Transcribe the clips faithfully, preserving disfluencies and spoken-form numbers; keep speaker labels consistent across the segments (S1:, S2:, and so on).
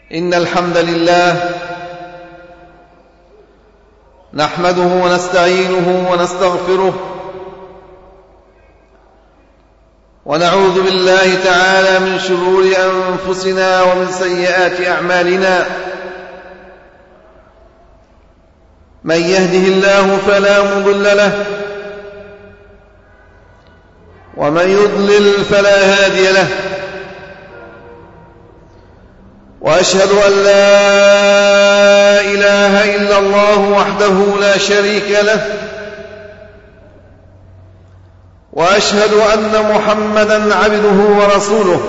S1: إن الحمد لله نحمده ونستعينه ونستغفره ونعوذ بالله تعالى من شرور أنفسنا ومن سيئات أعمالنا. من يهده الله فلا مضل له ومن يضلل فلا هادي له، وأشهد أن لا إله إلا الله وحده لا شريك له، وأشهد أن محمدًا عبده ورسوله.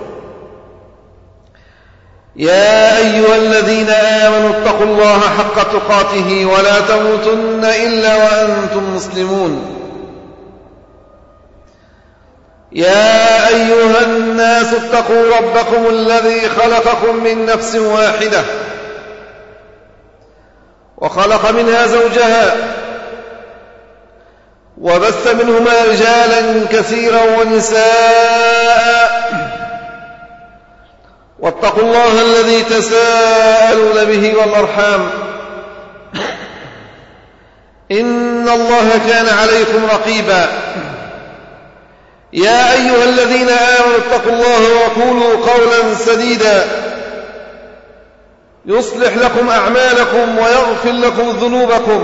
S1: يا أيها الذين آمنوا اتقوا الله حق تقاته ولا تموتن إلا وأنتم مسلمون. يا أيها الناس اتقوا ربكم الذي خلقكم من نفس واحدة وخلق منها زوجها وبث منهما رجالا كثيرا ونساء، واتقوا الله الذي تساءلون به والأرحام إن الله كان عليكم رقيبا. يا أيها الذين آمنوا اتقوا الله وقولوا قولا سديدا يصلح لكم أعمالكم ويغفر لكم ذنوبكم،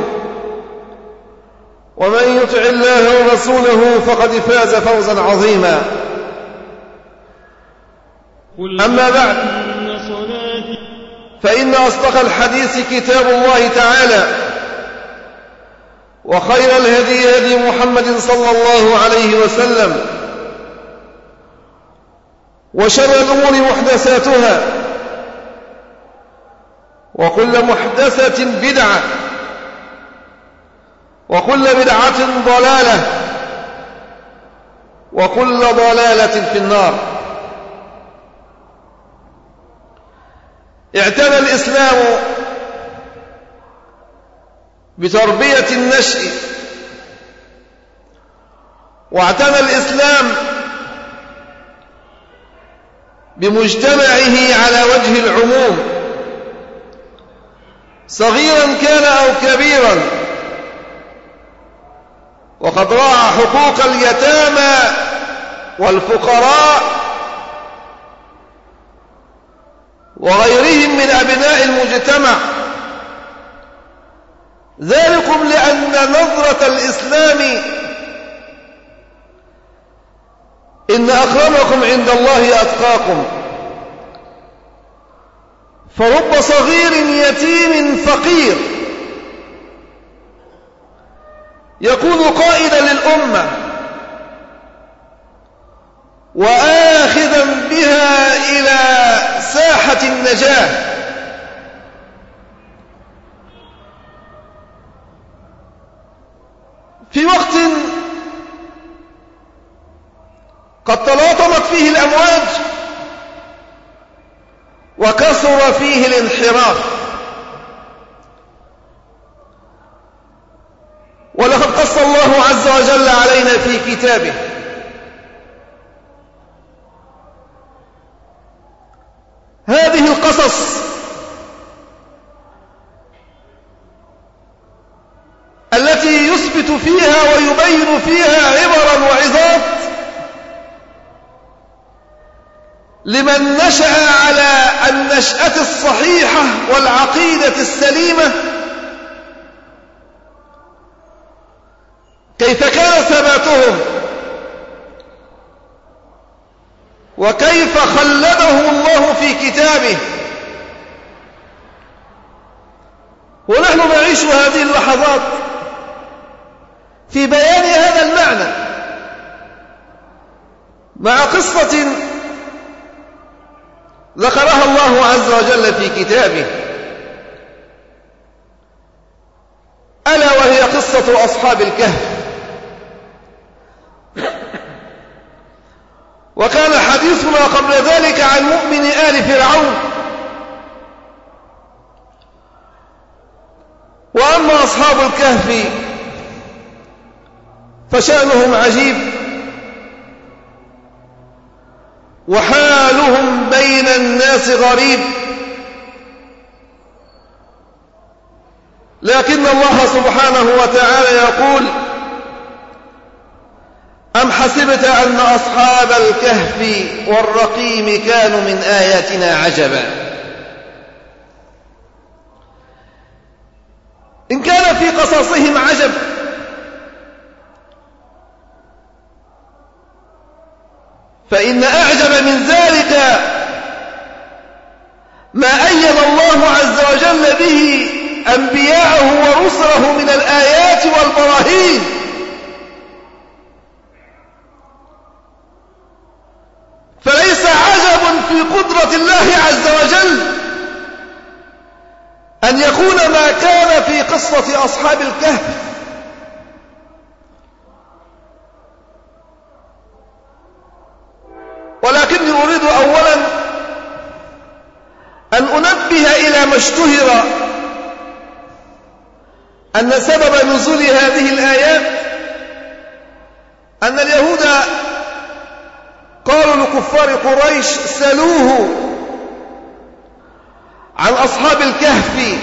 S1: ومن يطع الله ورسوله فقد فاز فوزا عظيما. أما بعد، فإن أصدق الحديث كتاب الله تعالى، وخير الهدي هدي محمد صلى الله عليه وسلم، وشر الأمور محدثاتها، وكل محدثة بدعة، وكل بدعة ضلالة، وكل ضلالة في النار. اعتنى الإسلام بتربية النشء، واعتنى الإسلام بمجتمعه على وجه العموم، صغيرا كان أو كبيرا، وقد راعى حقوق اليتامى والفقراء وغيرهم من أبناء المجتمع، ذلكم لأن نظرة الإسلام إن أكرمكم عند الله أتقاكم. فرب صغير يتيم فقير يكون قائدا للأمة وآخذا بها إلى ساحة النجاة. في وقت قد تلاطمت فيه الأمواج وكثر فيه الانحراف، ولقد قص الله عز وجل علينا في كتابه هذه القصص التي يثبت فيها ويبين فيها عبرا وعظات لمن نشأ على النشأة الصحيحة والعقيدة السليمة، كيف كان ثباتهم وكيف خلده الله في كتابه. ونحن نعيش هذه اللحظات في بيان هذا المعنى مع قصة ذكرها الله عز وجل في كتابه، ألا وهي قصة أصحاب الكهف. وكان حديثنا قبل ذلك عن مؤمن آل فرعون، وأما أصحاب الكهف فشأنهم عجيب، وحالهم بين الناس غريب، لكن الله سبحانه وتعالى يقول: أم حسبت أن أصحاب الكهف والرقيم كانوا من آياتنا عجبا. إن كان في قصصهم عجب فإن أعجب من ذلك ما أيد الله عز وجل به أنبياءه ورسله من الآيات والبراهين. فليس عجب في قدرة الله عز وجل أن يكون ما كان في قصة أصحاب الكهف ولكني أريد أولا أن أنبه إلى ما اشتهر أن سبب نزول هذه الآيات أن اليهود قالوا لكفار قريش: سلوه عن أصحاب الكهف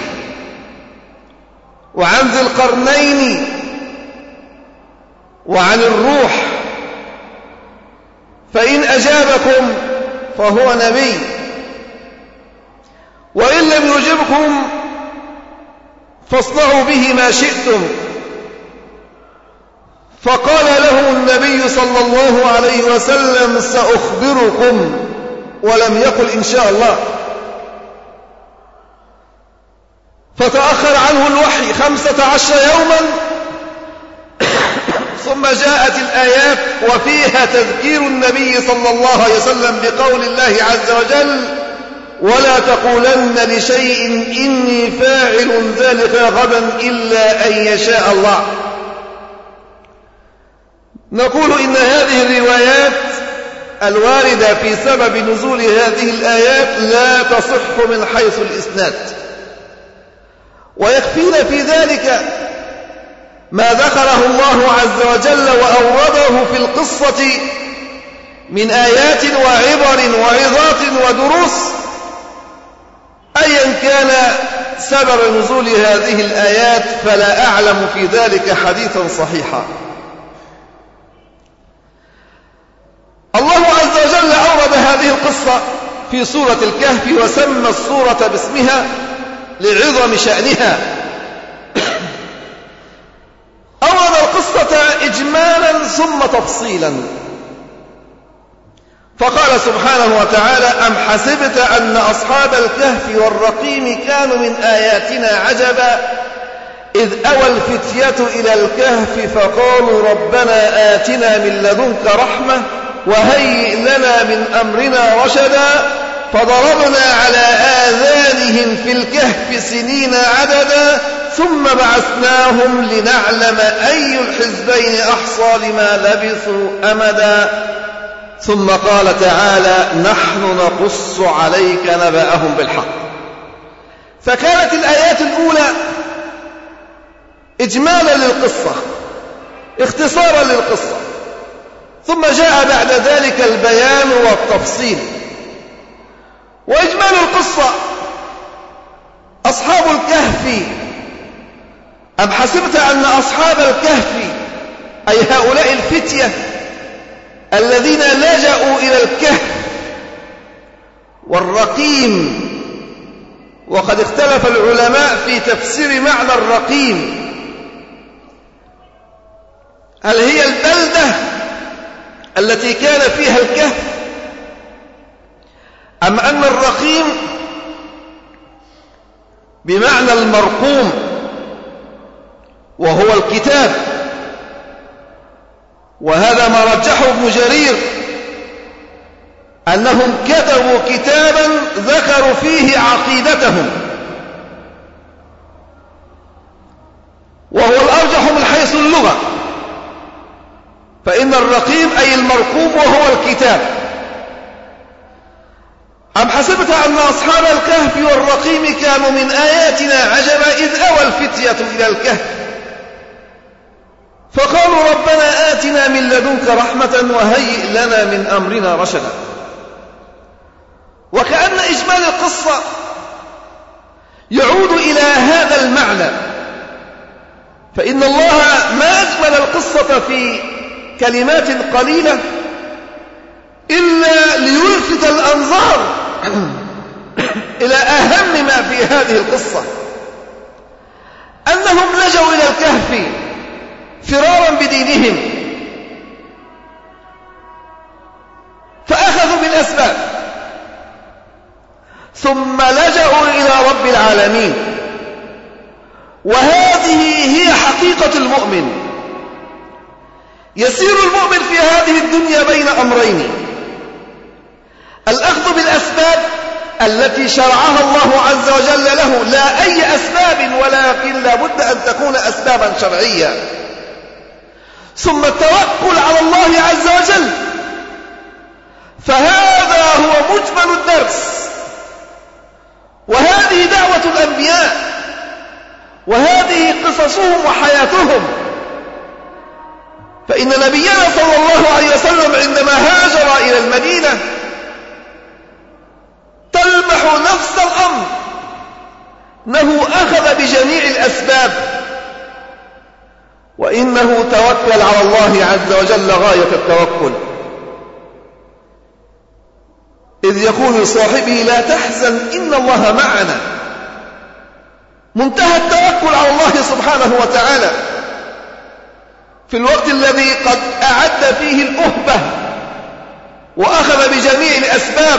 S1: وعن ذي القرنين وعن الروح، فإن أجابكم فهو نبي، وإن لم يجبكم فاصنعوا به ما شئتم. فقال له النبي صلى الله عليه وسلم: سأخبركم، ولم يقل إن شاء الله. فتأخر عنه الوحي خمسة عشر يوما ثم جاءت الآيات وفيها تذكير النبي صلى الله عليه وسلم بقول الله عز وجل: ولا تقولن لشيء إني فاعل ذلك غدا إلا أن يشاء الله. نقول إن هذه الروايات الواردة في سبب نزول هذه الآيات لا تصح من حيث الإسناد، ويكفينا في ذلك ما ذكره الله عز وجل وأورده في القصة من آيات وعبر وعظات ودروس. أيا كان سبب نزول هذه الآيات فلا أعلم في ذلك حديثا صحيحا. الله عز وجل أورد هذه القصة في سورة الكهف وسمى السورة باسمها لعظم شأنها. أورد القصة إجمالا ثم تفصيلا، فقال سبحانه وتعالى: أم حسبت أن أصحاب الكهف والرقيم كانوا من آياتنا عجبا إذ أوى الفتية إلى الكهف فقالوا ربنا آتنا من لدنك رحمة وهيئ لنا من أمرنا رشدا فضربنا على آذانهم في الكهف سنين عددا ثم بعثناهم لنعلم أي الحزبين أحصى لما لبثوا أمدا. ثم قال تعالى: نحن نقص عليك نبأهم بالحق. فكانت الآيات الأولى إجمالا للقصة، اختصارا للقصة، ثم جاء بعد ذلك البيان والتفصيل. وإجمال القصة: أصحاب الكهف، أم حسبت أن أصحاب الكهف أي هؤلاء الفتية الذين لجأوا إلى الكهف والرقيم، وقد اختلف العلماء في تفسير معنى الرقيم، هل هي البلدة التي كان فيها الكهف، أم أن الرقيم بمعنى المرقوم وهو الكتاب؟ وهذا ما رجحه ابن جرير، أنهم كتبوا كتابا ذكروا فيه عقيدتهم، وهو الأرجح من حيث اللغة، فإن الرقيم أي المرقوم وهو الكتاب. أم حسبت أن أصحاب الكهف والرقيم كانوا من آياتنا عجبا إذ أوى الفتية إلى الكهف فقالوا ربنا آتنا من لدنك رحمة وهيئ لنا من أمرنا رشدا. وكأن إجمال القصة يعود إلى هذا المعنى، فإن الله ما أجمل القصة في كلمات قليلة إلا ليلفت الأنظار إلى أهم ما في هذه القصة، أنهم لجوا إلى الكهف فرارا بدينهم، فأخذوا بالأسباب ثم لجأوا إلى رب العالمين. وهذه هي حقيقة المؤمن. يسير المؤمن في هذه الدنيا بين أمرين: الأخذ بالأسباب التي شرعها الله عز وجل له، لا أي أسباب، ولكن لا بد أن تكون أسبابا شرعية، ثم التوكل على الله عز وجل. فهذا هو مجمل الدرس، وهذه دعوة الأنبياء، وهذه قصصهم وحياتهم. فإن نبينا صلى الله عليه وسلم عندما هاجر إلى المدينة تلمح نفس الأمر، أنه أخذ بجميع الأسباب، وإنه توكل على الله عز وجل غاية التوكل، إذ يقول لصاحبه: لا تحزن إن الله معنا. منتهى التوكل على الله سبحانه وتعالى في الوقت الذي قد أعد فيه الأهبة وأخذ بجميع الأسباب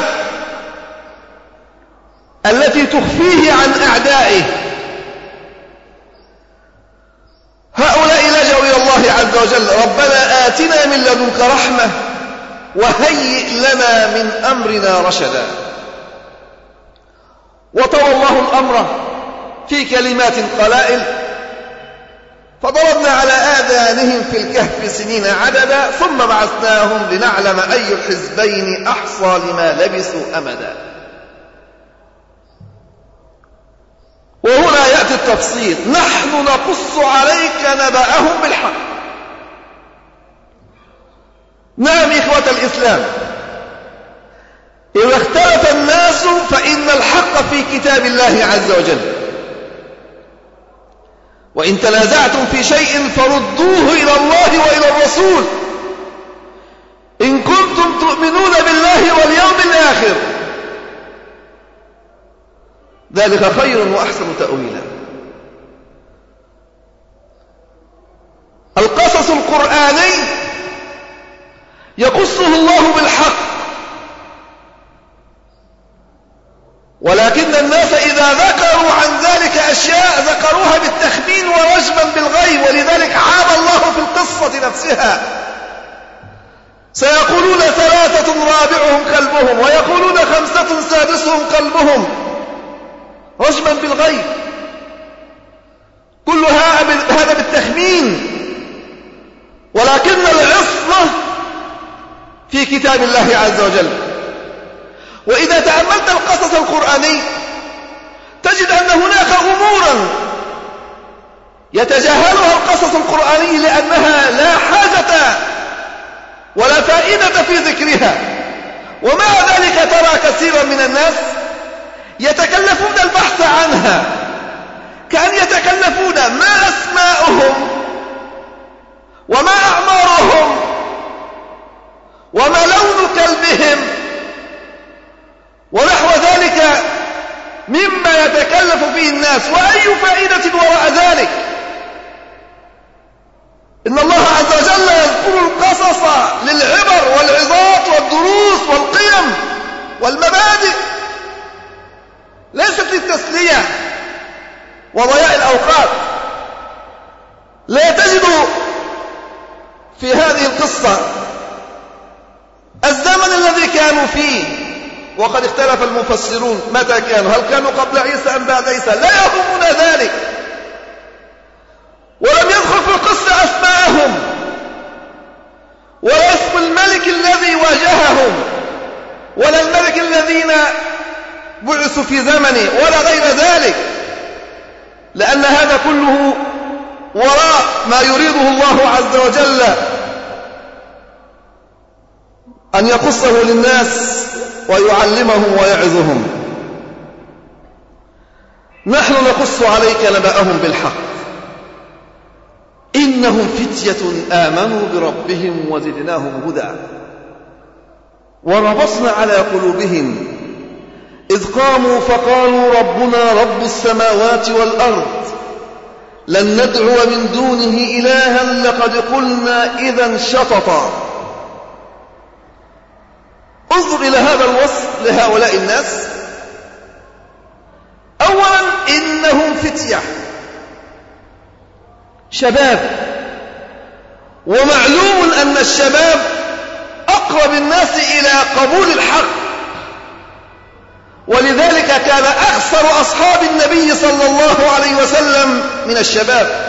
S1: التي تخفيه عن أعدائه. هؤلاء لجوا إلى الله عز وجل: ربنا آتنا من لدنك رحمة وهيئ لنا من أمرنا رشدا. وطوى الله الأمر في كلمات قلائل، فضربنا على آذانهم في الكهف سنين عددا، ثم بعثناهم لنعلم أي الحزبين أحصى لما لبثوا أمدا. وهنا يأتي التفصيل: نحن نقص عليك نبأهم بالحق. نعم إخوة الإسلام، إذا اختلف الناس فإن الحق في كتاب الله عز وجل، وإن تنازعتم في شيء فردوه إلى الله وإلى الرسول إن كنتم تؤمنون بالله واليوم الآخر، ذلك خير وأحسن تأويلا. القصص القرآني يقصه الله بالحق، ولكن الناس إذا ذكروا عن ذلك أشياء ذكروها بالتخمين ورجما بالغيب، ولذلك عاب الله في القصة نفسها. سيقولون ثلاثة رابعهم كلبهم، ويقولون خمسة سادسهم كلبهم، رجما بالغيب. كل هذا بالتخمين، ولكن العصمة في كتاب الله عز وجل. وإذا تأملت القصص القرآني تجد أن هناك أمورا يتجاهلها القصص القرآني لأنها لا حاجة ولا فائدة في ذكرها، ومع ذلك ترى كثيرا من الناس يتكلفون البحث عنها، كأن يتكلفون ما أسماؤهم وما أعمارهم وما لون كلبهم ونحو ذلك مما يتكلف فيه الناس، وأي فائدة وراء ذلك. إن الله عز وجل يذكر القصص للعبر والعظات والدروس والقيم والمبادئ، ليست للتسلية وضياع الأوقات. لا تجد في هذه القصة الزمن الذي كانوا فيه، وقد اختلف المفسرون متى كانوا، هل كانوا قبل عيسى أم بعد عيسى؟ لا يهمنا ذلك. ولم يدخل في القصة أسماءهم ولا اسم الملك الذي واجههم ولا الملك الذين بعثوا في زمنه ولا غير ذلك، لأن هذا كله وراء ما يريده الله عز وجل أن يقصه للناس ويعلمهم ويعظهم. نحن نقص عليك نبأهم بالحق. إنهم فتية آمنوا بربهم وزدناهم هدى وربطنا على قلوبهم إذ قاموا فقالوا ربنا رب السماوات والأرض لن ندعو من دونه إلها لقد قلنا إذا شططا. انظر إلى هذا الوصف لهؤلاء الناس. أولا إنهم فتية شباب، ومعلوم أن الشباب أقرب الناس إلى قبول الحق، ولذلك كان أكثر أصحاب النبي صلى الله عليه وسلم من الشباب.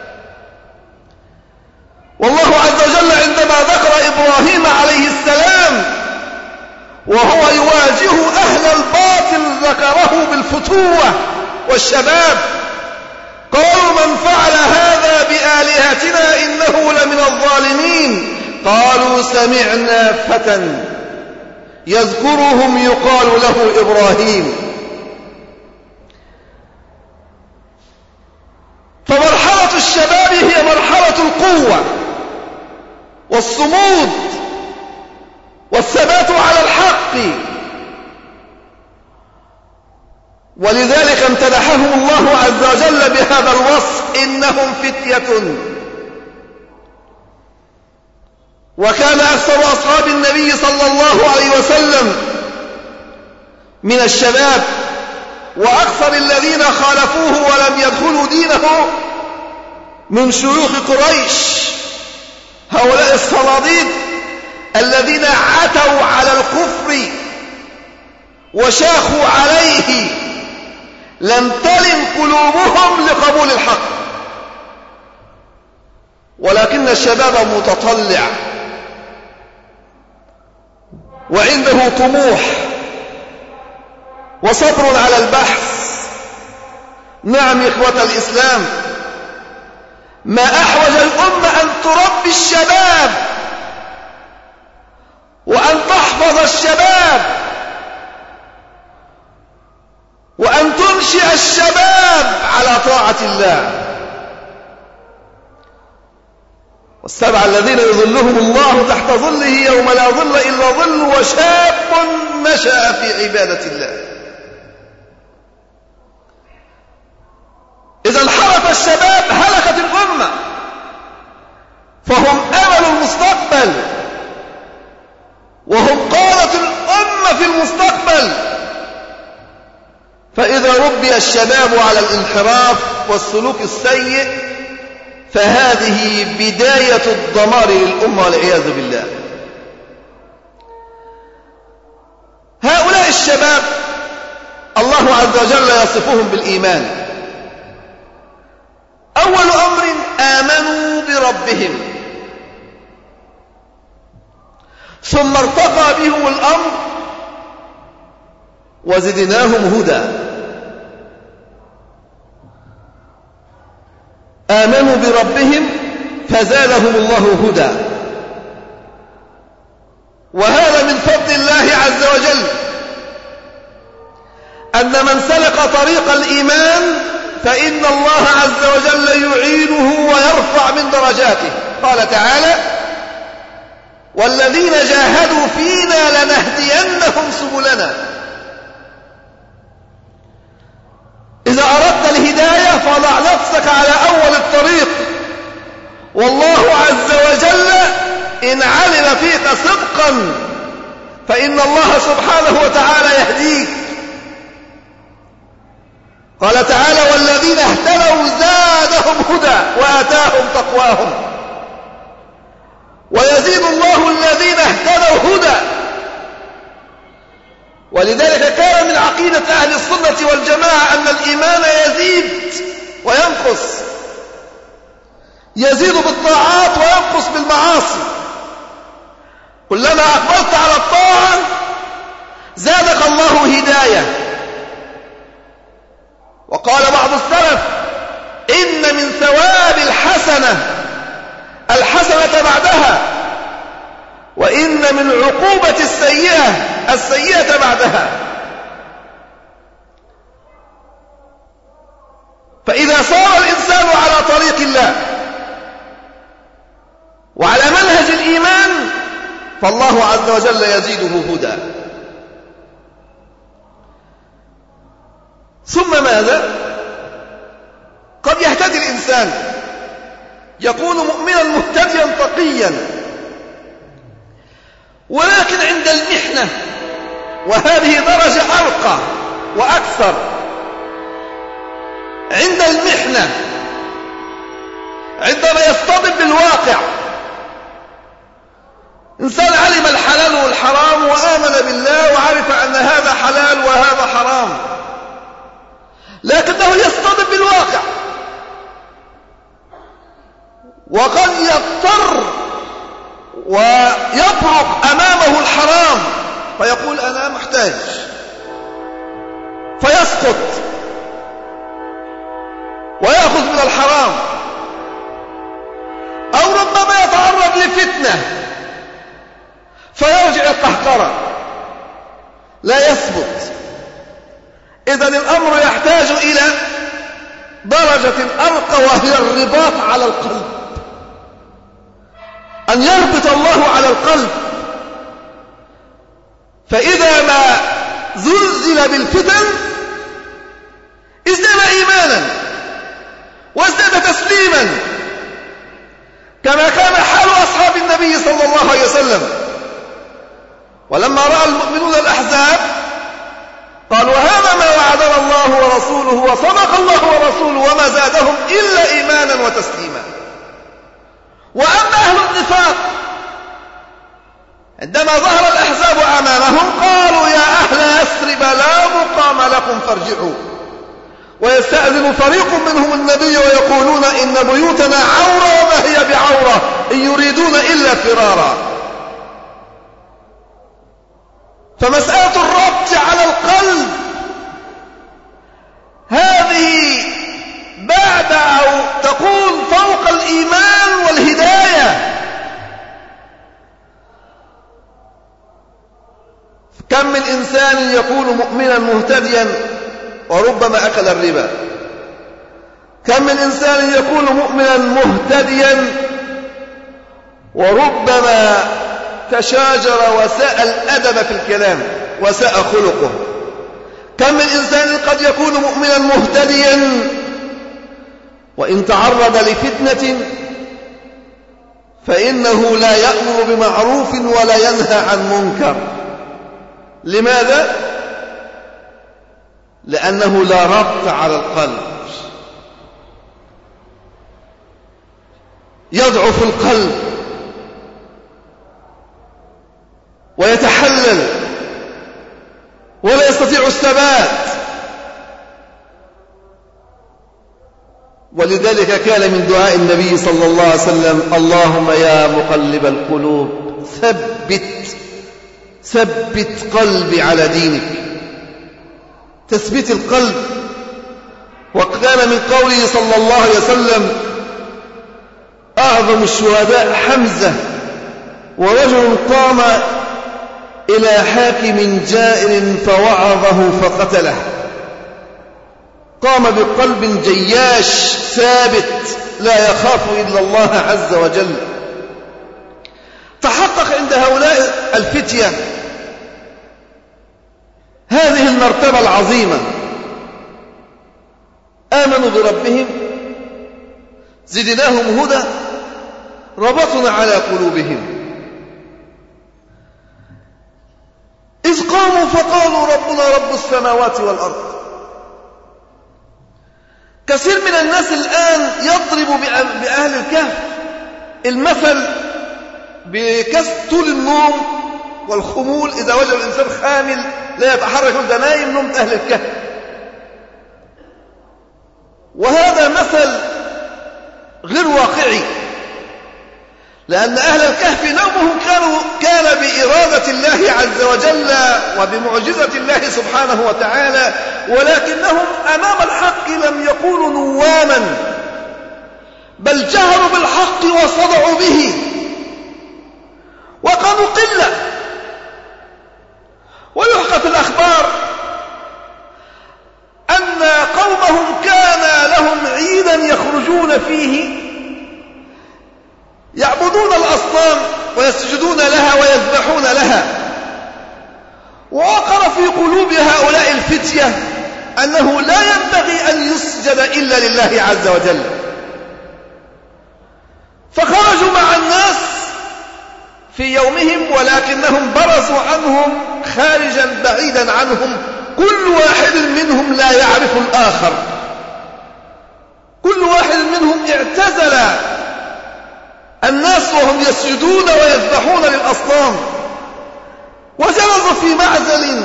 S1: والله عز وجل عندما ذكر إبراهيم عليه السلام وهو يواجه أهل الباطل ذكره بالفتوة والشباب. قالوا من فعل هذا بآلهتنا إنه لمن الظالمين. قالوا سمعنا فتى يذكرهم يقال له إبراهيم. فمرحلة الشباب هي مرحلة القوة والصمود والثبات على الحق، ولذلك امتدحهم الله عز وجل بهذا الوصف إنهم فتية. وكان أكثر أصحاب النبي صلى الله عليه وسلم من الشباب، وأكثر الذين خالفوه ولم يدخلوا دينه من شيوخ قريش، هؤلاء الصناديد الذين عتوا على الكفر وشاخوا عليه، لم تلن قلوبهم لقبول الحق، ولكن الشباب متطلع وعنده طموح وصبر على البحث. نعم إخوة الإسلام، ما أحوج الأمة أن تربي الشباب وأن تحفظ الشباب وأن تنشئ الشباب على طاعة الله. والسبعة الذين يظلهم الله تحت ظله يوم لا ظل إلا ظل وشاب نشأ في عبادة الله. إذا انحرف الشباب هلكت الأمة، فهم أمل المستقبل وهم قادة الأمة في المستقبل. فإذا ربي الشباب على الانحراف والسلوك السيء فهذه بداية الدمار للأمة والعياذ بالله. هؤلاء الشباب الله عز وجل يصفهم بالإيمان. أول أمر آمنوا بربهم، ثم ارتقى بهم الأمر وزدناهم هدى. آمنوا بربهم فزادهم الله هدى، وهذا من فضل الله عز وجل أن من سلك طريق الإيمان فإن الله عز وجل يعينه ويرفع من درجاته. قال تعالى والذين جاهدوا فينا لنهدينهم سبلنا. إذا أردت الهداية فضع نفسك على أول الطريق، والله عز وجل إن علم فيك صدقا فإن الله سبحانه وتعالى يهديك. قال تعالى والذين اهتدوا زادهم هدى وآتاهم تقواهم، ويزيد الله الذين اهتدوا هدى. ولذلك كان من عقيدة أهل السنة والجماعة أن الإيمان يزيد وينقص، يزيد بالطاعات وينقص بالمعاصي. كلما أقبلت على الطاعة زادك الله هداية. وقال بعض السلف إن من ثواب الحسنة الحسنة بعدها، وإن من عقوبة السيئة السيئة بعدها. فإذا صار الإنسان على طريق الله فالله عز وجل يزيده هدى. ثم ماذا؟ قد يهتدي الإنسان يكون مؤمنا مهتديا تقيا، ولكن عند المحنة، وهذه درجة أرقى وأكثر، عند المحنة عندما يصطدم بالواقع، إنسان علم الحلال والحرام وآمن بالله وعرف أن هذا حلال وهذا حرام، لكنه يصطدم بالواقع وقد يضطر ويطرق أمامه الحرام فيقول أنا محتاج، فيسقط ويأخذ من الحرام، أو ربما يتعرض لفتنة فيرجع القهقرة لا يثبت. إذن الأمر يحتاج إلى درجة أرقى، وهي الرباط على القلب، أن يربط الله على القلب، فإذا ما زلزل بالفتن ازداد إيمانا وازداد تسليما، كما كان حال أصحاب النبي صلى الله عليه وسلم. ولما رأى المؤمنون الأحزاب قالوا هذا ما وعدنا الله ورسوله وصدق الله ورسوله وما زادهم إلا إيمانا وتسليما. وأما أهل النفاق عندما ظهر الأحزاب أمامهم قالوا يا أهل يثرب لا مقام لكم فارجعوا، ويستأذن فريق منهم النبي ويقولون إن بيوتنا عورة وما هي بعورة إن يريدون إلا فرارا. فمسألة الربط على القلب هذه بعد أو تكون فوق الإيمان والهداية. كم من إنسان يكون مؤمنا مهتديا وربما أكل الربا، كم من إنسان يكون مؤمنا مهتديا وربما تشاجر وساء الأدب في الكلام وساء خلقه، كم من إنسان قد يكون مؤمنا مهتديا وإن تعرض لفتنة فإنه لا يأمر بمعروف ولا ينهى عن منكر. لماذا؟ لأنه لا ربط على القلب، يضعف القلب ويتحلل ولا يستطيع الثبات. ولذلك كان من دعاء النبي صلى الله عليه وسلم اللهم يا مقلب القلوب ثبت ثبت قلبي على دينك، تثبيت القلب. وكان من قوله صلى الله عليه وسلم أعظم الشهداء حمزة، ورجل قام إلى حاكم جائر فوعظه فقتله، قام بقلب جياش ثابت لا يخاف إلا الله عز وجل. تحقق عند هؤلاء الفتية هذه المرتبة العظيمة، آمنوا بربهم زدناهم هدى ربطنا على قلوبهم، إذ قاموا فقالوا ربنا رب السماوات والأرض. كثير من الناس الآن يضرب بأهل الكهف المثل بكسر طول النوم والخمول، إذا وجد الإنسان خامل لا يتحرك ده نايم نوم أهل الكهف، وهذا مثل غير واقعي، لأن أهل الكهف نومهم كانوا كان بإرادة الله عز وجل وبمعجزة الله سبحانه وتعالى، ولكنهم أمام الحق لم يكونوا نواما، بل جهروا بالحق وصدعوا به وكانوا قلة. ويحكى في الأخبار أن قومهم كان لهم عيدا يخرجون فيه يعبدون الأصنام ويسجدون لها ويذبحون لها. ووقر في قلوب هؤلاء الفتية أنه لا ينبغي أن يسجد إلا لله عز وجل، فخرجوا مع الناس في يومهم، ولكنهم برزوا عنهم خارجا بعيدا عنهم، كل واحد منهم لا يعرف الآخر، كل واحد منهم اعتزل الناس وهم يسجدون ويذبحون للأصنام، وجلس في معزل.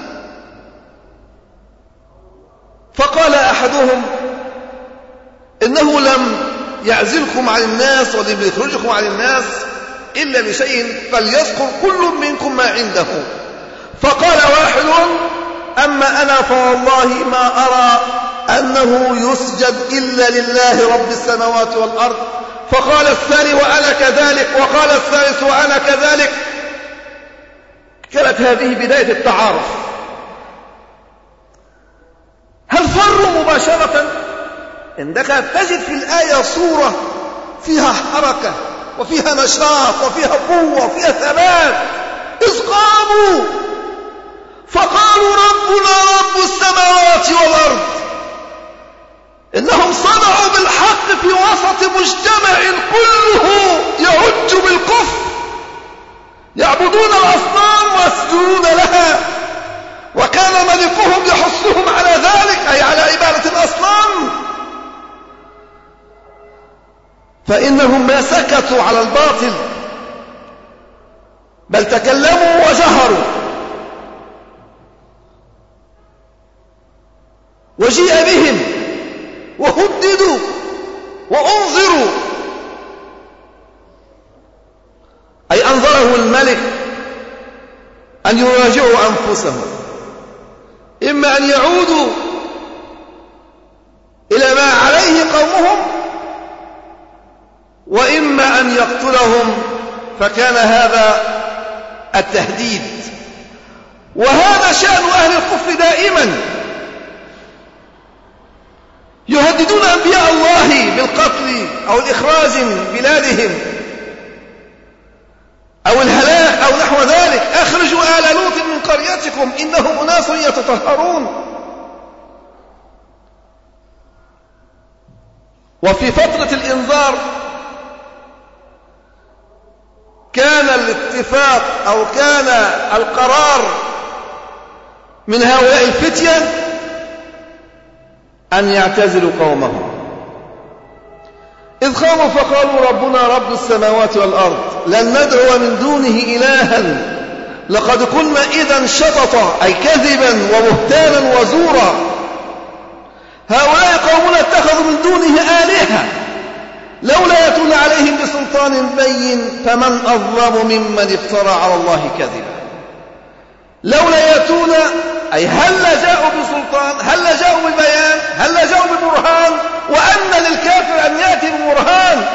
S1: فقال أحدهم: إنه لم يعزلكم عن الناس ولم يخرجكم عن الناس إلا لشيء، فليذكر كل منكم ما عنده. فقال واحد: أما أنا فوالله ما أرى أنه يسجد إلا لله رب السماوات والأرض. فقال الثاني: وأنا كذلك. وقال الثالث: وأنا كذلك. كانت هذه بداية التعارف. هل فروا مباشرة؟ عندك تجد في الآية صورة فيها حركة وفيها نشاط وفيها قوة وفيها ثبات. إذ قاموا فقالوا: ربنا رب السماوات والأرض. إنهم صنعوا بالحق في وسط مجتمع كله يهج بالكفر، يعبدون الأصنام ويسجدون لها، وكان ملكهم يحثهم على ذلك، أي على عبادة الأصنام. فإنهم ما سكتوا على الباطل، بل تكلموا وجهروا. وجيء بهم وهددوا وأنظروا، أي أنظره الملك أن يراجعوا أنفسهم، إما أن يعودوا إلى ما عليه قومهم، وإما أن يقتلهم. فكان هذا التهديد، وهذا شأن أهل الكفر دائما، يهددون أنبياء الله بالقتل أو الإخراج من بلادهم أو الهلاك أو نحو ذلك. أخرجوا آل لوط من قريتكم إنهم أناس يتطهرون. وفي فترة الإنذار كان الاتفاق أو كان القرار من هؤلاء الفتية أن يعتزلوا قومهم. إذ قاموا فقالوا: ربنا رب السماوات والأرض لن ندعو من دونه إلها لقد كنا إذا شططا، أي كذبا وبهتانا وزورا. هؤلاء قومنا اتخذوا من دونه آلهة لولا يأتون عليهم بسلطان بين فمن أظلم ممن افترى على الله كذبا. لولا يأتون، أي هل جاءوا بسلطان، هل جاءوا ببيان، هل جاءوا ببرهان، وأن للكافر أن يأتي ببرهان،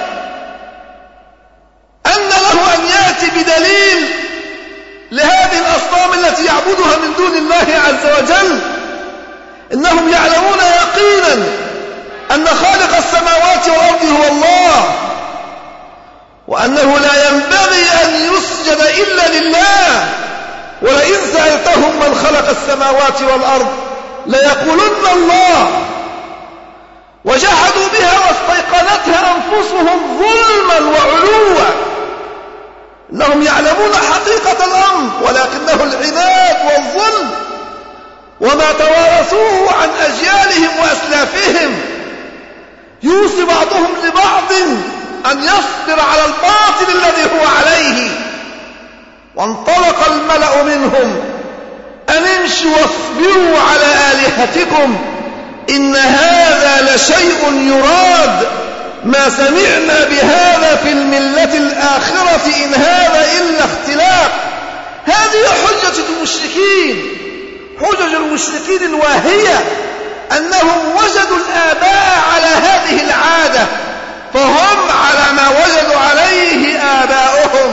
S1: أن له أن يأتي بدليل لهذه الأصنام التي يعبدها من دون الله عز وجل. إنهم يعلمون يقينا أن خالق السماوات والأرض هو الله، وأنه لا ينبغي أن يسجد إلا لله. ولئن سألتهم من خلق السماوات والأرض ليقولن الله. وجحدوا بها واستيقنتها أنفسهم ظلما وعلوا. إنهم يعلمون حقيقة الأمر، ولكنه العناد والظلم، وما توارثوه عن أجيالهم وأسلافهم. يوصي بعضهم لبعض أن يصبر على الباطل الذي هو عليه. وانطلق الملأ منهم أن امشوا واصبروا على آلهتكم إن هذا لشيء يراد ما سمعنا بهذا في الملة الآخرة إن هذا إلا اختلاق. هذه حجة المشركين، حجج المشركين الواهية، أنهم وجدوا الآباء على هذه العادة، فهم على ما وجدوا عليه آباؤهم،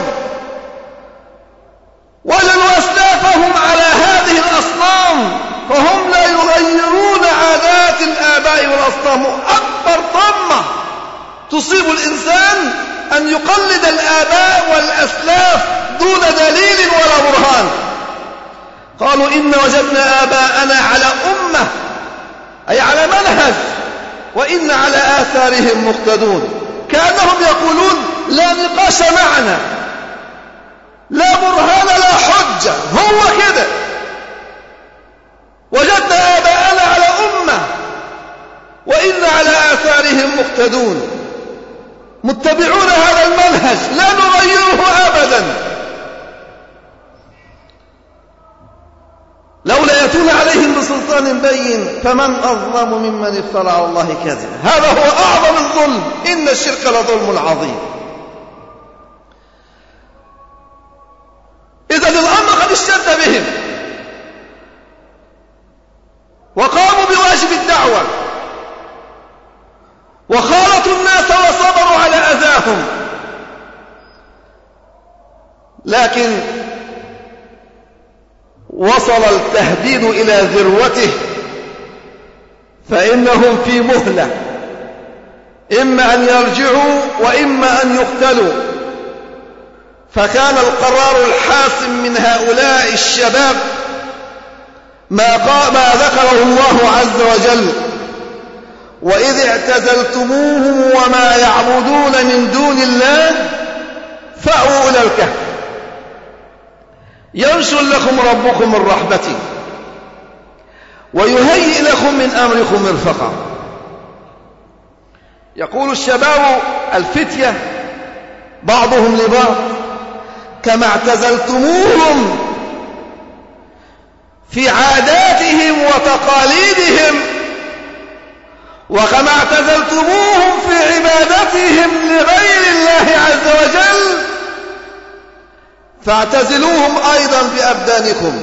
S1: وجدوا أسلافهم على هذه الأصنام، فهم لا يغيرون عادات الآباء والأصنام. أكبر طمة تصيب الإنسان أن يقلد الآباء والأسلاف دون دليل ولا برهان. قالوا إن وجدنا آباءنا على أمة، أي على منهج، وإن على آثارهم مقتدون. كأنهم يقولون لا نقاش معنا، لا برهان لا حجة، هو كده. وجدنا آباءنا على أمة وإن على آثارهم مقتدون، متبعون هذا المنهج لا نغيره أبدا. لولا يأتون عليهم بسلطان بين فمن أظلم ممن افترى على الله كذبا. هذا هو أعظم الظلم، إن الشرك لظلم عظيم. إذا الأمر قد اشتد بهم وقاموا بواجب الدعوة وخالطوا الناس وصبروا على أذاهم، لكن وصل التهديد إلى ذروته، فإنهم في مهلة، إما أن يرجعوا وإما أن يقتلوا. فكان القرار الحاسم من هؤلاء الشباب ما, ما ذكره الله عز وجل: وإذ اعتزلتموهم وما يعبدون من دون الله فأووا إلى الكهف ينشر لكم ربكم من رحمته ويهيئ لكم من أمركم مرفقا. يقول الشباب الفتية بعضهم لبعض: كما اعتزلتموهم في عاداتهم وتقاليدهم، وكما اعتزلتموهم في عبادتهم لغير الله عز وجل، فاعتزلوهم أيضا بأبدانكم.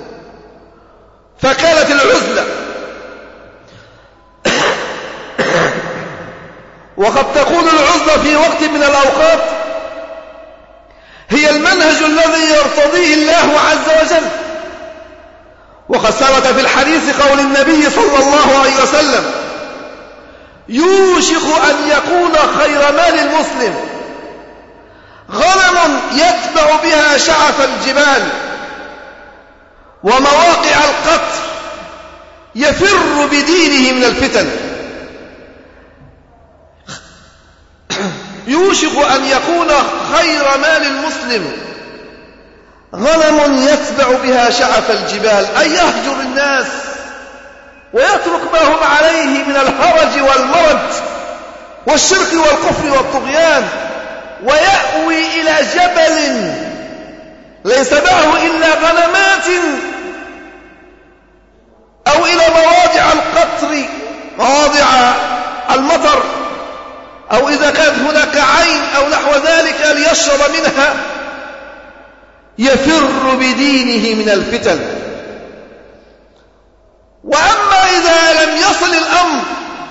S1: فكانت العزلة وقد تكون العزلة في وقت من الأوقات هي المنهج الذي يرتضيه الله عز وجل. وقد ثبت في الحديث قول النبي صلى الله عليه وسلم: يوشك أن يكون خير مال المسلم غنم يتبع بها شعف الجبال ومواقع القطر يفر بدينه من الفتن. يوشك أن يكون خير مال المسلم غنم يتبع بها شعف الجبال، أي يهجر الناس ويترك ما هم عليه من الهرج والمرج والشرك والكفر والطغيان، ويأوي إلى جبل ليس معه إلا غنمات، أو إلى مواضع القطر، مواضع المطر، أو إذا كانت هناك عين أو نحو ذلك ليشرب منها، يفر بدينه من الفتن. وأما إذا لم يصل الأمر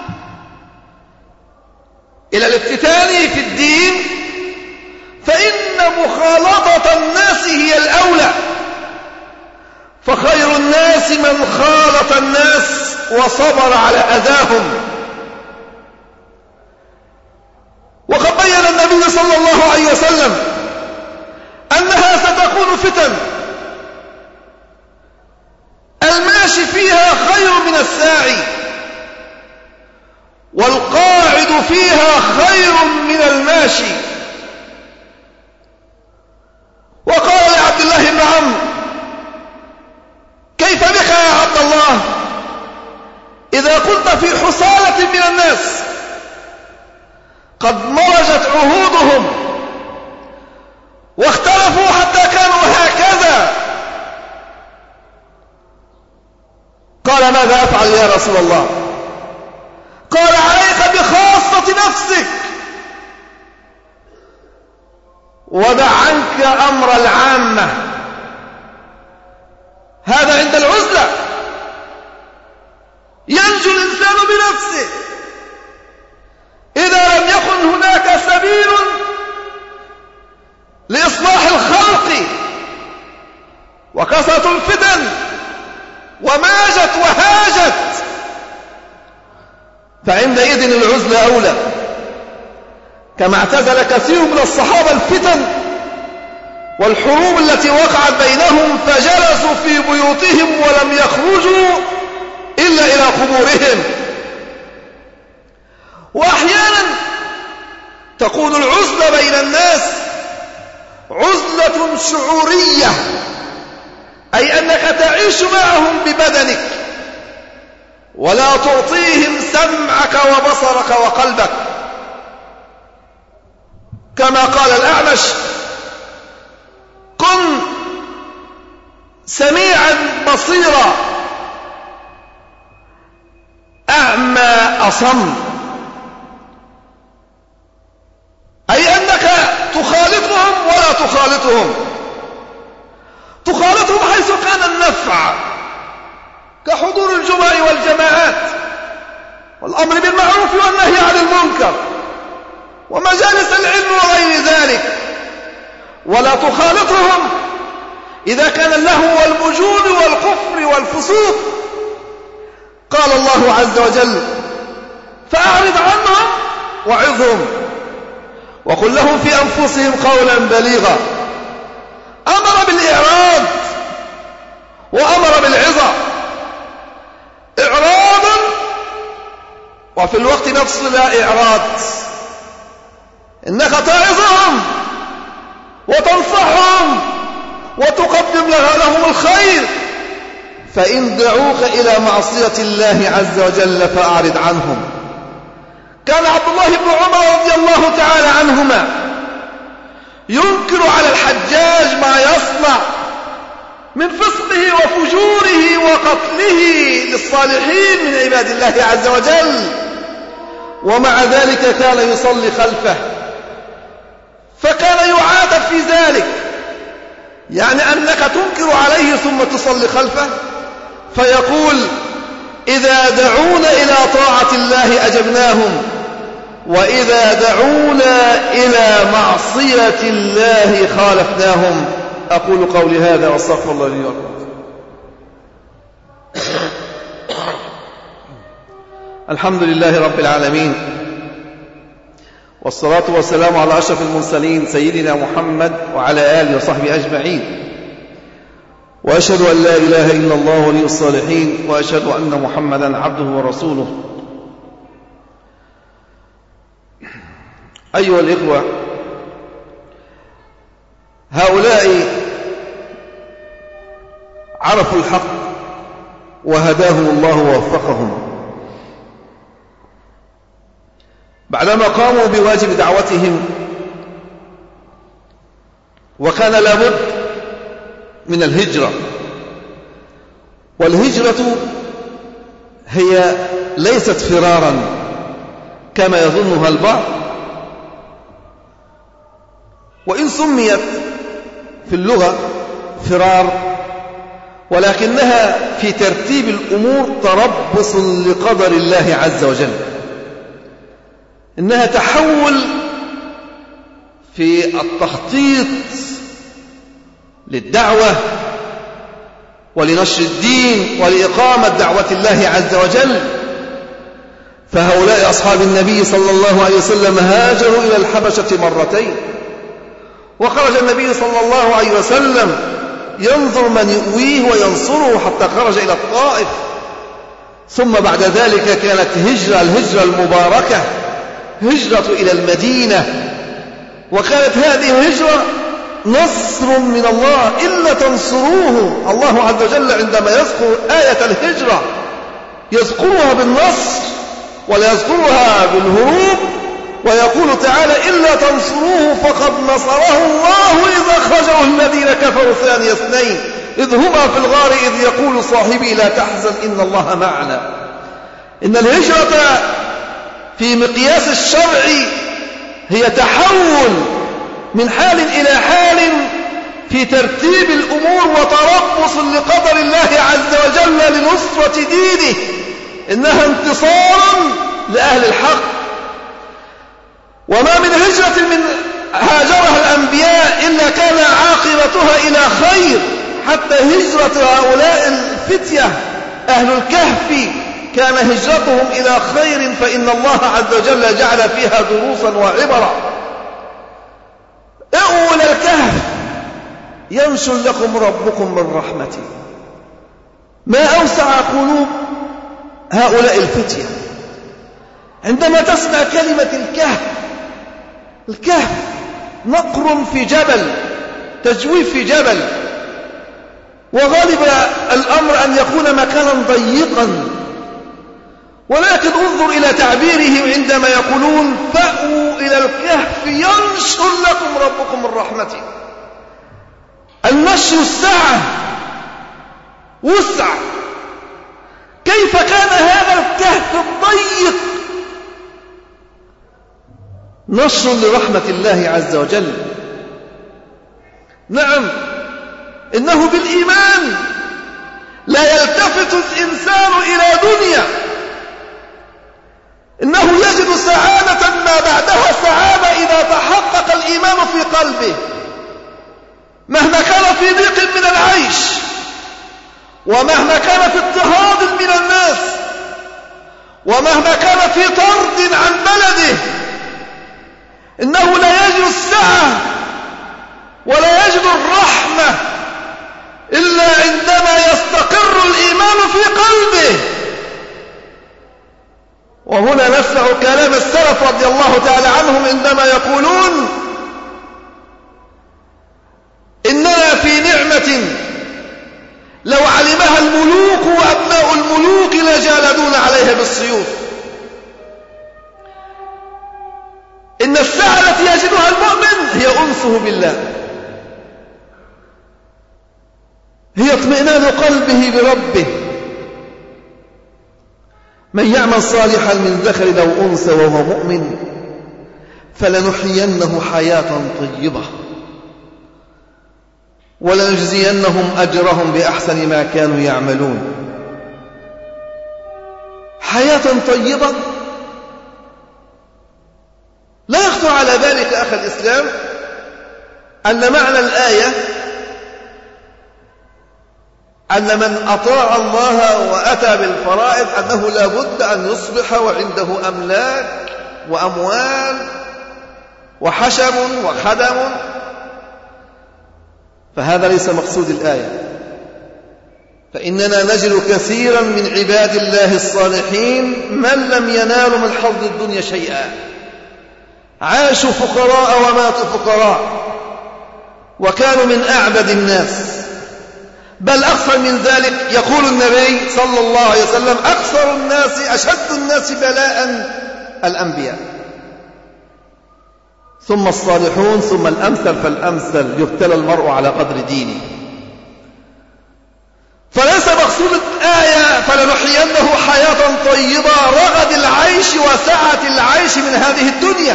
S1: إلى الافتتان في الدين فإن مخالطة الناس هي الأولى، فخير الناس من خالط الناس وصبر على أذاهم. وقد بين النبي صلى الله عليه وسلم أنها ستكون فتن الماشي فيها خير من الساعي، والقاعد فيها خير من الماشي. وقال لعبد الله بن عمرو: كيف بك يا عبد الله إذا كنت في حصالة من الناس قد مرجت عهودهم واختلفوا حتى كانوا هكذا؟ قال: ماذا أفعل يا رسول الله؟ قال: عليك بخاصة نفسك ودع عنك أمر العامة. هذا عند العزلة ينجو الإنسان بنفسه. إذا لم يكن هناك سبيل لإصلاح الخلق وكثرة الفتن وماجت وهاجت، فعندئذ العزلة أولى. كما اعتزل كثير من الصحابة الفتن والحروب التي وقعت بينهم فجلسوا في بيوتهم ولم يخرجوا إلا إلى قبورهم. وأحيانا تكون العزلة بين الناس عزلة شعورية، أي أنك تعيش معهم ببدنك ولا تعطيهم سمعك وبصرك وقلبك، كما قال الأعمش: كن سميعا بصيرا أعمى أصم، أي أنك تخالطهم ولا تخالطهم، تخالطهم حيث كان النفع كحضور الجمع والجماعات والأمر بالمعروف والنهي عن المنكر ومجالس العلم وغير ذلك، ولا تخالطهم إذا كان اللهو والمجون والكفر والفسوق. قال الله عز وجل: فأعرض عنهم وعظهم وقل لهم في أنفسهم قولا بليغا. أمر بالإعراض وأمر بالعظة، إعراضا وفي الوقت نفسه لا إعراض، إنك تعظهم وتنصحهم وتقدم لهم الخير، فإن دعوك إلى معصية الله عز وجل فأعرض عنهم. كان عبد الله بن عمر رضي الله تعالى عنهما ينكر على الحجاج ما يصنع من فسقه وفجوره وقتله للصالحين من عباد الله عز وجل، ومع ذلك كان يصلي خلفه، فكان يعاتب في ذلك، يعني أنك تنكر عليه ثم تصلي خلفه، فيقول: إذا دعونا إلى طاعة الله أجبناهم، وإذا دعونا إلى معصية الله خالفناهم. أقول قولي هذا واستغفر الله لي ولكم. الحمد لله رب العالمين، والصلاة والسلام على أشرف المرسلين سيدنا محمد وعلى آله وصحبه أجمعين، وأشهد أن لا إله إلا الله ولي الصالحين، وأشهد أن محمدا عبده ورسوله. أيها الإخوة، هؤلاء عرفوا الحق وهداهم الله ووفقهم، بعدما قاموا بواجب دعوتهم، وكان لابد من الهجرة. والهجرة هي ليست فرارا كما يظنها البعض، وإن سميت في اللغة فرار، ولكنها في ترتيب الأمور تربص لقدر الله عز وجل، إنها تحول في التخطيط للدعوة ولنشر الدين ولإقامة دعوة الله عز وجل. فهؤلاء أصحاب النبي صلى الله عليه وسلم هاجروا إلى الحبشة مرتين، وخرج النبي صلى الله عليه وسلم ينظر من يؤويه وينصره حتى خرج إلى الطائف، ثم بعد ذلك كانت هجرة الهجرة المباركة هجرة إلى المدينة، وكانت هذه الهجرة نصر من الله. إلا تنصروه، الله عز وجل عندما يذكر آية الهجرة يذكرها بالنصر ولا يذكرها بالهروب، ويقول تعالى: إلا تنصروه فقد نصره الله إذ أخرجه الذين كفروا ثاني اثنين إذ هما في الغار إذ يقول صاحبي لا تحزن إن الله معنا. إن الهجرة في مقياس الشرع هي تحول من حال إلى حال في ترتيب الأمور وتربص لقدر الله عز وجل لنصرة دينه، إنها انتصارا لأهل الحق. وما من هجرة من هاجرها الأنبياء إلا كان عاقبتها إلى خير، حتى هجرة هؤلاء الفتية أهل الكهف كان هجرتهم إلى خير، فإن الله عز وجل جعل فيها دروسا وعبرا. ائوا إلى الكهف ينشر لكم ربكم من رحمته. ما أوسع قلوب هؤلاء الفتية عندما تسمع كلمة الكهف. الكهف نقر في جبل، تجويف في جبل، وغالب الأمر أن يكون مكانا ضيقا، ولكن انظر إلى تعبيرهم عندما يقولون فأووا إلى الكهف ينشر لكم ربكم من رحمته. النشر السعة، وسع. كيف كان هذا الكهف الضيق نشر لرحمة الله عز وجل؟ نعم، إنه بالإيمان لا يلتفت الإنسان إلى دنيا، إنه يجد سعادة ما بعدها سعادة إذا تحقق الإيمان في قلبه، مهما كان في ضيق من العيش، ومهما كان في اضطهاد من الناس، ومهما كان في طرد عن بلده، إنه لا يجد السعة ولا يجد الرحمة إلا عندما يستقر الإيمان في قلبه. وهنا نسمع كلام السلف رضي الله تعالى عنهم عندما يقولون إننا في نعمة لو علمها الملوك وأبناء الملوك لجالدون عليها بالسيوف. إن السعة التي يجدها المؤمن هي أنسه بالله، هي اطمئنان قلبه بربه. من يعمل صالحا من ذكر أو أنثى وهو مؤمن فلنحيينه حياة طيبة ولنجزينهم أجرهم بأحسن ما كانوا يعملون. حياة طيبة. لا يخطر على بالك أخي الإسلام أن معنى الآية أن من أطاع الله وأتى بالفرائض أنه لا بد أن يصبح وعنده أملاك وأموال وحشم وخدم، فهذا ليس مقصود الآية. فإننا نجد كثيرا من عباد الله الصالحين من لم ينالوا من حظ الدنيا شيئا، عاشوا فقراء وماتوا فقراء، وكانوا من أعبد الناس. بل أكثر من ذلك، يقول النبي صلى الله عليه وسلم أكثر الناس أشد الناس بلاء الأنبياء، ثم الصالحون، ثم الأمثل فالأمثل، يبتلى المرء على قدر دينه. فليس مقصود الآية فلنحيينه حياة طيبة رغد العيش وسعة العيش من هذه الدنيا،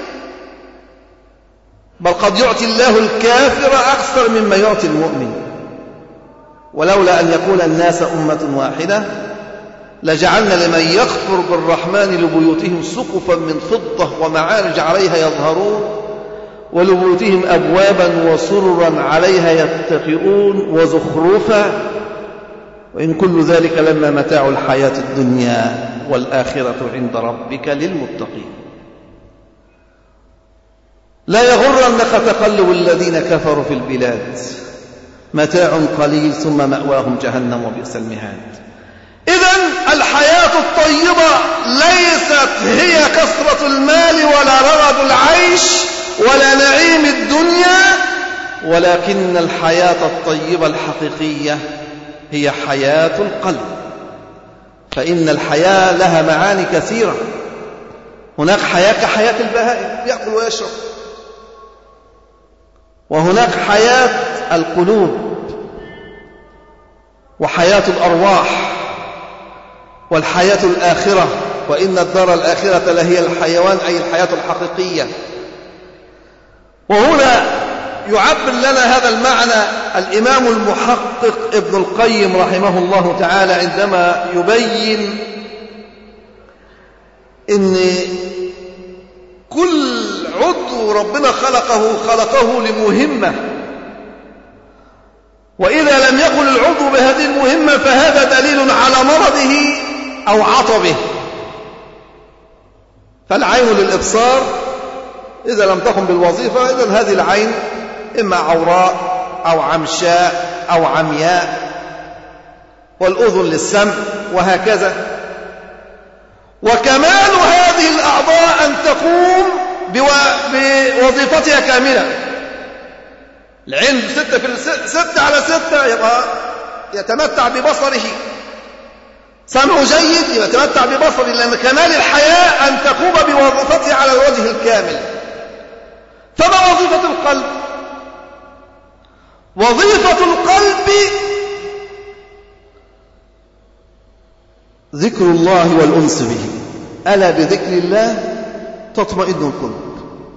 S1: بل قد يعطي الله الكافر أكثر مما يعطي المؤمن. ولولا أن يكون الناس أمة واحدة لجعلنا لمن يكفر بالرحمن لبيوتهم سقفا من فضة ومعارج عليها يظهرون ولبيوتهم أبوابا وسررا عليها يتكئون وزخرفا وإن كل ذلك لما متاع الحياة الدنيا والآخرة عند ربك للمتقين. لا يغرنك تقلب الذين كفروا في البلاد، متاع قليل ثم مأواهم جهنم وبئس المهاد. إذن الحياة الطيبة ليست هي كثرة المال ولا رغد العيش ولا نعيم الدنيا، ولكن الحياة الطيبة الحقيقية هي حياة القلب. فإن الحياة لها معاني كثيرة. هناك حياة كحياة البهائم يأكل ويشرب، وهناك حياة القلوب وحياة الأرواح والحياة الآخرة، وإن الدار الآخرة لهي الحيوان، أي الحياة الحقيقية. وهنا يعبر لنا هذا المعنى الإمام المحقق ابن القيم رحمه الله تعالى عندما يبين إن كل عضو ربنا خلقه خلقه لمهمة، وإذا لم يكن العضو بهذه المهمة فهذا دليل على مرضه أو عطبه. فالعين للإبصار إذا لم تقم بالوظيفة إذن هذه العين إما عوراء أو عمشاء أو عمياء، والأذن للسمع وهكذا. وكمال هذه الأعضاء أن تقوم بوظيفتها كاملة. العين ستة, في ستة على ستة يبقى يتمتع ببصره، سمع جيد يتمتع ببصره، لأن كمال الحياة أن تقوم بوظيفتها على الوجه الكامل. فما وظيفة القلب؟ وظيفة القلب ذكر الله والأنس به، ألا بذكر الله تطمئن القلوب.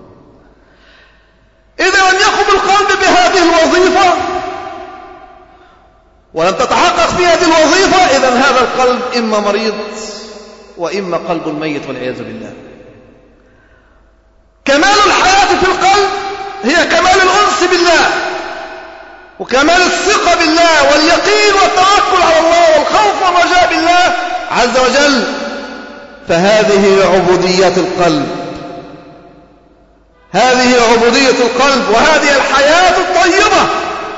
S1: إذا لم يقم القلب بهذه الوظيفة ولم تتحقق في هذه الوظيفة، إذن هذا القلب إما مريض وإما قلب ميت والعياذ بالله. كمال الحياة في القلب هي كمال الأنس بالله وكمال الثقة بالله واليقين والتوكل على الله والخوف والرجاء بالله عز وجل. فهذه عبوديات القلب، هذه عبودية القلب، وهذه الحياة الطيبة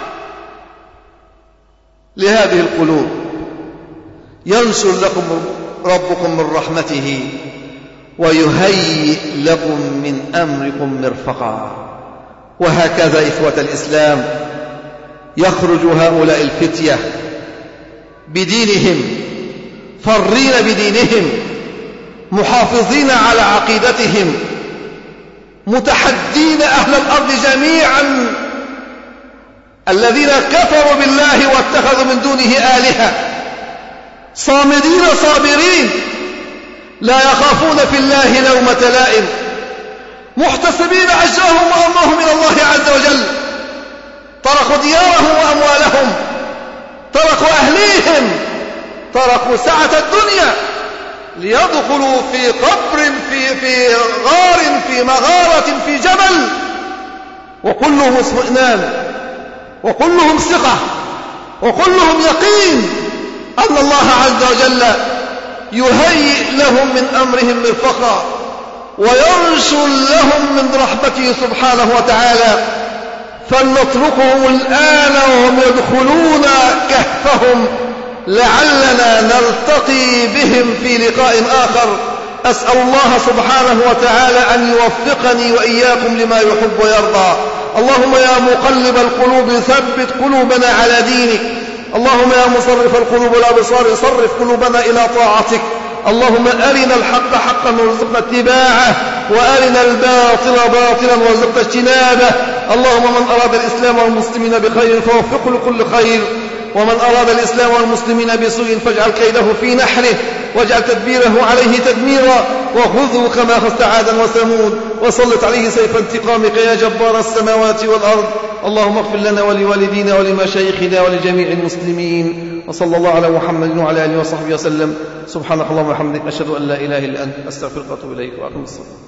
S1: لهذه القلوب. ينشر لكم ربكم من رحمته ويهيئ لكم من أمركم مرفقا. وهكذا إخوة الإسلام يخرج هؤلاء الفتية بدينهم، فرين بدينهم، محافظين على عقيدتهم، متحدين أهل الأرض جميعا الذين كفروا بالله واتخذوا من دونه آلهة، صامدين صابرين لا يخافون في الله لومة لائم، محتسبين أجرهم وأمرهم إلى الله عز وجل. تركوا ديارهم وأموالهم، تركوا أهليهم، تركوا سعة الدنيا ليدخلوا في قبر، في, في غار، في مغارة، في جبل، وكلهم اطمئنان وكلهم ثقة وكلهم يقين أن الله عز وجل يهيئ لهم من أمرهم مرفقا وينشر لهم من رحمته سبحانه وتعالى. فلنتركهم الآن وهم يدخلون كهفهم لعلنا نلتقي بهم في لقاء آخر. أسأل الله سبحانه وتعالى أن يوفقني وإياكم لما يحب ويرضى. اللهم يا مقلب القلوب ثبت قلوبنا على دينك. اللهم يا مصرف القلوب والأبصار صرف قلوبنا إلى طاعتك. اللهم أرنا الحق حقا وارزقنا اتباعه، وأرنا الباطل باطلا وارزقنا اجتنابه. اللهم من أراد الإسلام والمسلمين بخير فوفقه لكل خير، ومن أراد الإسلام والمسلمين بسوء فاجعل كيده في نحره واجعل تدبيره عليه تدميرا، وخذه كما أخذت عادا وثمود وسلط عليه سيف انتقامك يا جبار السماوات والأرض. اللهم اغفر لنا ولوالدينا ولمشايخنا ولجميع المسلمين. وصلى الله على محمد وعلى آله وصحبه وسلم. سبحانك اللهم وبحمدك، أشهد أن لا إله إلا أنت، أستغفرك وأتوب إليك، وأقم الصلاة.